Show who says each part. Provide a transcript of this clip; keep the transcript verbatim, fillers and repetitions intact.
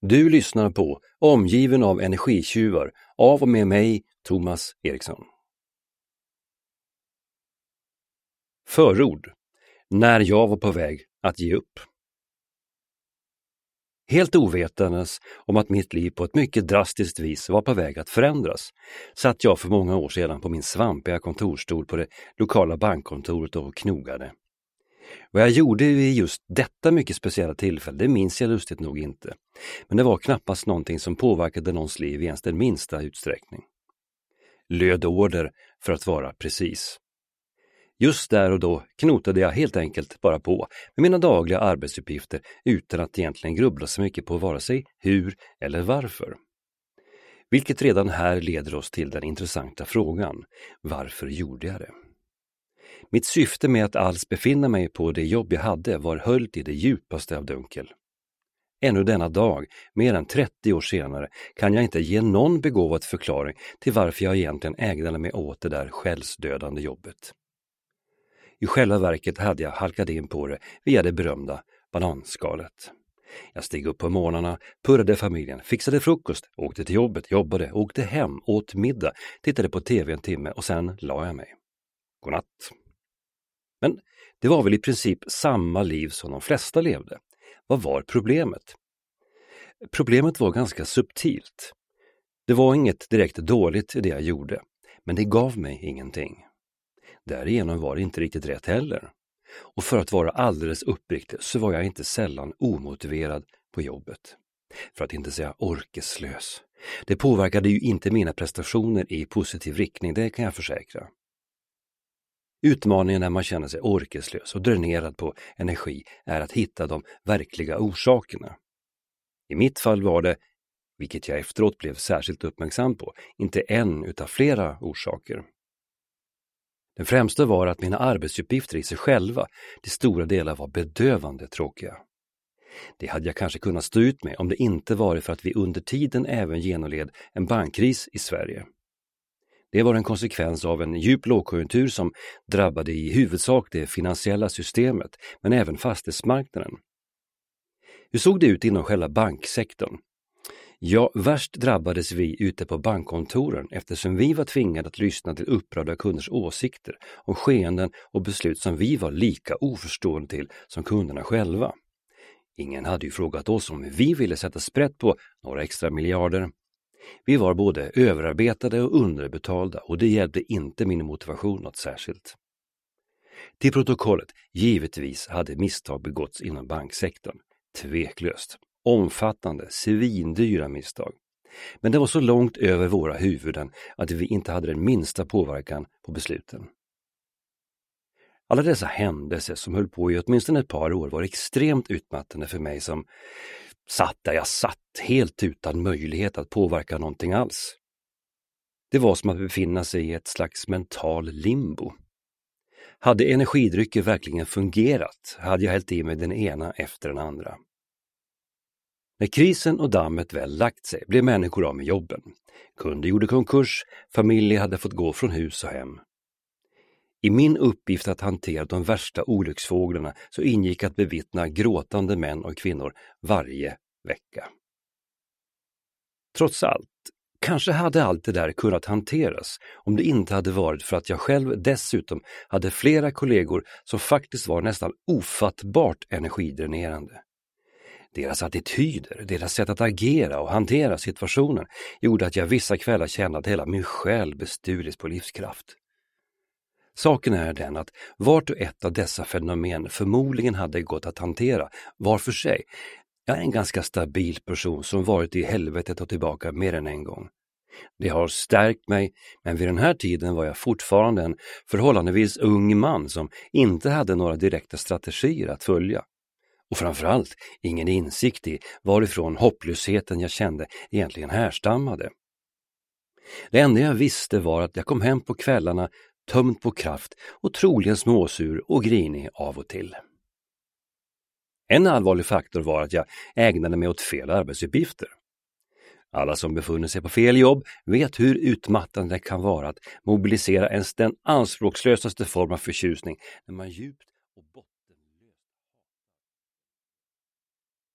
Speaker 1: Du lyssnar på Omgiven av energitjuvar av och med mig, Thomas Eriksson. Förord. När jag var på väg att ge upp. Helt ovetandes om att mitt liv på ett mycket drastiskt vis var på väg att förändras satt jag för många år sedan på min svampiga kontorstol på det lokala bankkontoret och knogade. Vad jag gjorde vid just detta mycket speciella tillfälle, det minns jag lustigt nog inte. Men det var knappast någonting som påverkade någons liv i ens den minsta utsträckning. Löd order för att vara precis. Just där och då knotade jag helt enkelt bara på med mina dagliga arbetsuppgifter utan att egentligen grubbla så mycket på vare sig hur eller varför. Vilket redan här leder oss till den intressanta frågan: varför gjorde jag det? Mitt syfte med att alls befinna mig på det jobb jag hade var höljt i det djupaste av dunkel. Ännu denna dag, mer än trettio år senare, kan jag inte ge någon begåvad förklaring till varför jag egentligen ägnade mig åt det där själsdödande jobbet. I själva verket hade jag halkat in på det via det berömda bananskalet. Jag steg upp på morgnarna, purrade familjen, fixade frukost, åkte till jobbet, jobbade, åkte hem, åt middag, tittade på tv en timme och sen la jag mig. Godnatt. Men det var väl i princip samma liv som de flesta levde. Vad var problemet? Problemet var ganska subtilt. Det var inget direkt dåligt i det jag gjorde, men det gav mig ingenting. Därigenom var det inte riktigt rätt heller. Och för att vara alldeles uppriktig så var jag inte sällan omotiverad på jobbet. För att inte säga orkeslös. Det påverkade ju inte mina prestationer i positiv riktning, det kan jag försäkra. Utmaningen när man känner sig orkeslös och dränerad på energi är att hitta de verkliga orsakerna. I mitt fall var det, vilket jag efteråt blev särskilt uppmärksam på, inte en utan flera orsaker. Den främsta var att mina arbetsuppgifter i sig själva till stora delar var bedövande tråkiga. Det hade jag kanske kunnat stå ut med om det inte varit för att vi under tiden även genomled en bankkris i Sverige. Det var en konsekvens av en djup lågkonjunktur som drabbade i huvudsak det finansiella systemet, men även fastighetsmarknaden. Hur såg det ut inom själva banksektorn? Ja, värst drabbades vi ute på bankkontoren eftersom vi var tvingade att lyssna till upprörda kunders åsikter om skeenden och beslut som vi var lika oförstående till som kunderna själva. Ingen hade ju frågat oss om vi ville sätta sprätt på några extra miljarder. Vi var både överarbetade och underbetalda och det hjälpte inte min motivation något särskilt. Till protokollet, givetvis hade misstag begåtts inom banksektorn. Tveklöst. Omfattande, svindyra misstag. Men det var så långt över våra huvuden att vi inte hade den minsta påverkan på besluten. Alla dessa händelser som höll på i åtminstone ett par år var extremt utmattande för mig som satt där jag satt helt utan möjlighet att påverka någonting alls. Det var som att befinna sig i ett slags mental limbo. Hade energidrycker verkligen fungerat hade jag hällt i mig den ena efter den andra. När krisen och dammet väl lagt sig blev människor av med jobben. Kunder gjorde konkurs, familjer hade fått gå från hus och hem. I min uppgift att hantera de värsta olycksfåglarna så ingick att bevittna gråtande män och kvinnor varje vecka. Trots allt, kanske hade allt det där kunnat hanteras om det inte hade varit för att jag själv dessutom hade flera kollegor som faktiskt var nästan ofattbart energidränerande. Deras attityder, deras sätt att agera och hantera situationen gjorde att jag vissa kvällar kände att hela min själ bestulits på livskraft. Saken är den att vart och ett av dessa fenomen förmodligen hade gått att hantera var för sig. Jag är en ganska stabil person som varit i helvetet och tillbaka mer än en gång. Det har stärkt mig, men vid den här tiden var jag fortfarande en förhållandevis ung man som inte hade några direkta strategier att följa. Och framförallt ingen insikt i varifrån hopplösheten jag kände egentligen härstammade. Det enda jag visste var att jag kom hem på kvällarna tömd på kraft och troligen småsur och grinig av och till. En allvarlig faktor var att jag ägnade mig åt fel arbetsuppgifter. Alla som befunnit sig på fel jobb vet hur utmattande det kan vara att mobilisera ens den anspråkslösaste form av förtjusning när man djupt och bort